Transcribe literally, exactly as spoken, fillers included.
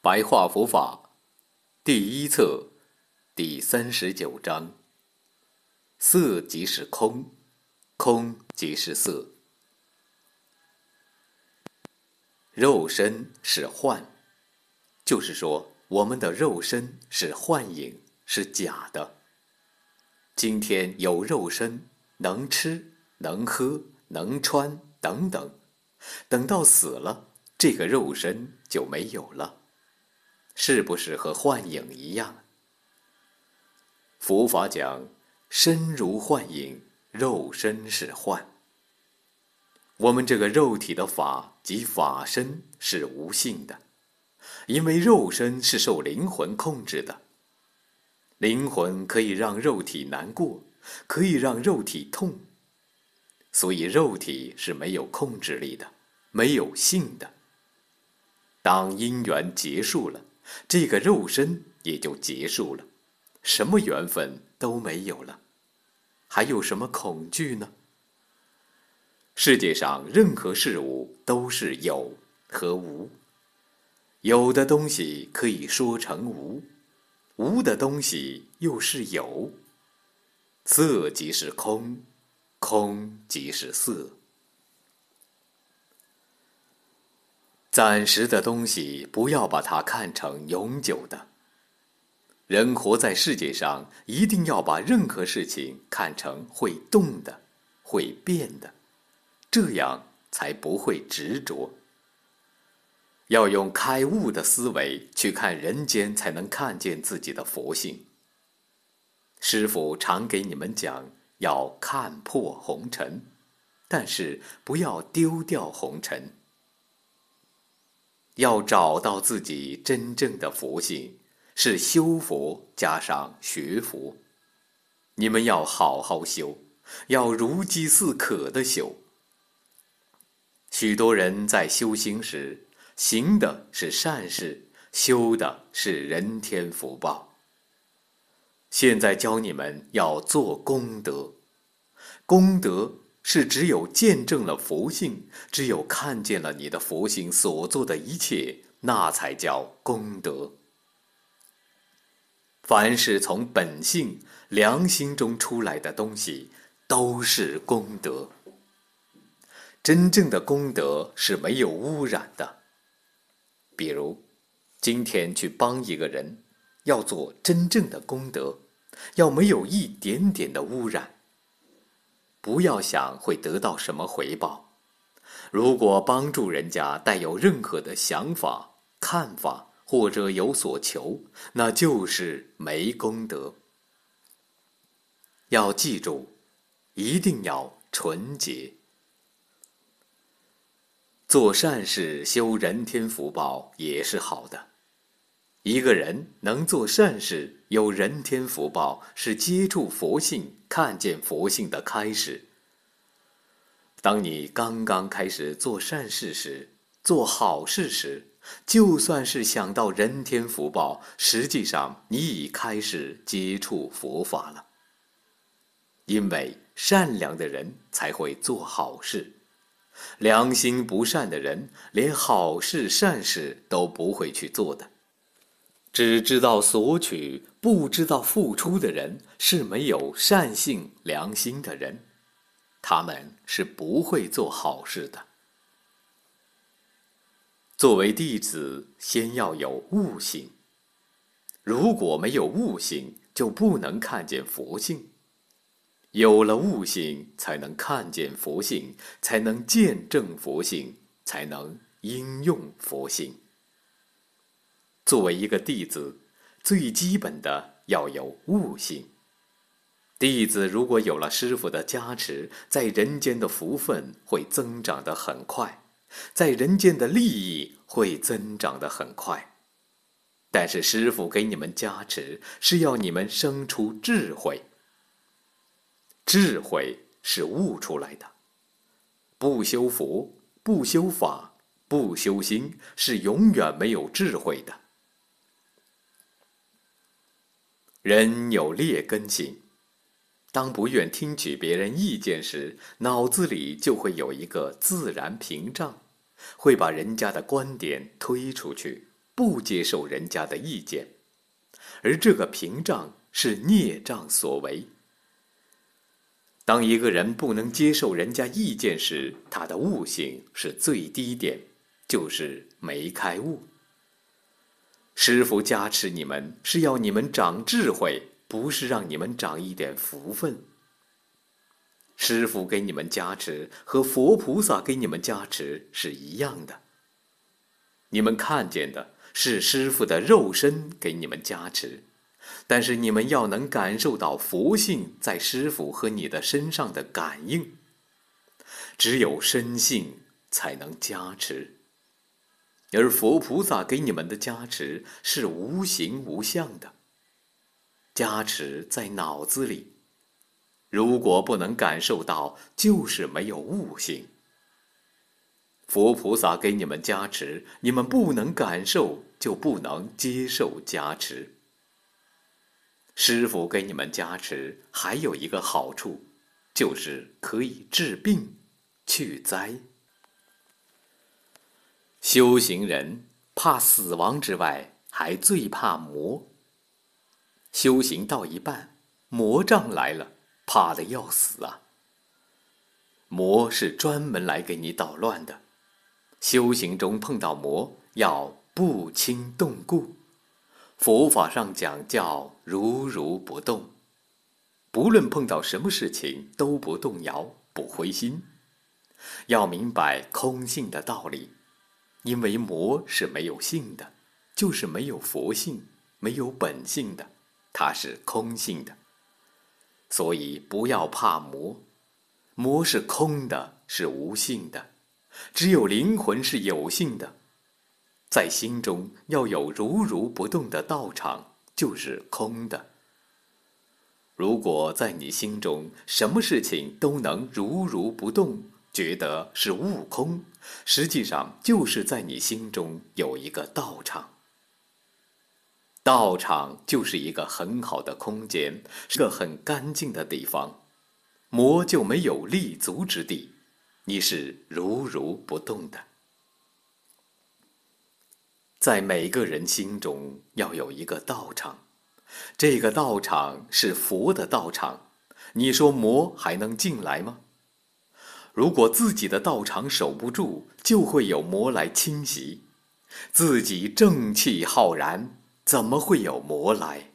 白话佛法第一册第三十九章：色即是空，空即是色。肉身是幻，就是说我们的肉身是幻影，是假的。今天有肉身，能吃能喝能穿等等，等到死了，这个肉身就没有了，是不是和幻影一样？佛法讲身如幻影，肉身是幻。我们这个肉体的法即法身是无性的，因为肉身是受灵魂控制的。灵魂可以让肉体难过，可以让肉体痛，所以肉体是没有控制力的，没有性的。当因缘结束了，这个肉身也就结束了，什么缘分都没有了，还有什么恐惧呢？世界上任何事物都是有和无，有的东西可以说成无，无的东西又是有。色即是空，空即是色。暂时的东西不要把它看成永久的。人活在世界上，一定要把任何事情看成会动的，会变的，这样才不会执着。要用开悟的思维去看人间，才能看见自己的佛性。师父常给你们讲，要看破红尘，但是不要丢掉红尘。要找到自己真正的佛性，是修佛加上学佛。你们要好好修，要如饥似渴的修。许多人在修行时，行的是善事，修的是人天福报。现在教你们要做功德，功德是只有见证了佛性，只有看见了你的佛性所做的一切，那才叫功德。凡是从本性良心中出来的东西，都是功德。真正的功德是没有污染的。比如今天去帮一个人，要做真正的功德，要没有一点点的污染。不要想会得到什么回报。如果帮助人家带有任何的想法、看法，或者有所求，那就是没功德。要记住，一定要纯洁。做善事修人天福报也是好的。一个人能做善事，有人天福报，是接触佛性、看见佛性的开始。当你刚刚开始做善事时，做好事时，就算是想到人天福报，实际上你已开始接触佛法了。因为善良的人才会做好事，良心不善的人连好事善事都不会去做的。只知道索取，不知道付出的人，是没有善性良心的人，他们是不会做好事的。作为弟子，先要有悟性。如果没有悟性，就不能看见佛性。有了悟性，才能看见佛性，才能见证佛性，才能应用佛性。作为一个弟子，最基本的要有悟性。弟子如果有了师父的加持，在人间的福分会增长得很快，在人间的利益会增长得很快。但是师父给你们加持，是要你们生出智慧。智慧是悟出来的。不修佛，不修法，不修心，是永远没有智慧的。人有劣根性，当不愿听取别人意见时，脑子里就会有一个自然屏障，会把人家的观点推出去。 不接受人家的意见，而这个屏障是孽障所为。当一个人不能接受人家意见时，他的悟性是最低点，就是没开悟。师父加持你们，是要你们长智慧，不是让你们长一点福分。师父给你们加持和佛菩萨给你们加持是一样的。你们看见的是师父的肉身给你们加持，但是你们要能感受到佛性在师父和你的身上的感应，只有身性才能加持。而佛菩萨给你们的加持是无形无相的，加持在脑子里，如果不能感受到，就是没有悟性。佛菩萨给你们加持，你们不能感受，就不能接受加持。师父给你们加持，还有一个好处，就是可以治病、去灾。修行人怕死亡之外，还最怕魔。修行到一半，魔障来了，怕得要死啊！魔是专门来给你捣乱的。修行中碰到魔，要不轻动故。佛法上讲叫如如不动，不论碰到什么事情都不动摇，不灰心。要明白空性的道理，因为魔是没有性的，就是没有佛性，没有本性的，它是空性的。所以不要怕魔，魔是空的，是无性的，只有灵魂是有性的。在心中要有如如不动的道场，就是空的。如果在你心中什么事情都能如如不动，觉得是悟空，实际上就是在你心中有一个道场。道场就是一个很好的空间，是个很干净的地方，魔就没有立足之地，你是如如不动的。在每个人心中要有一个道场，这个道场是佛的道场，你说魔还能进来吗？如果自己的道场守不住，就会有魔来侵袭。自己正气浩然，怎么会有魔来？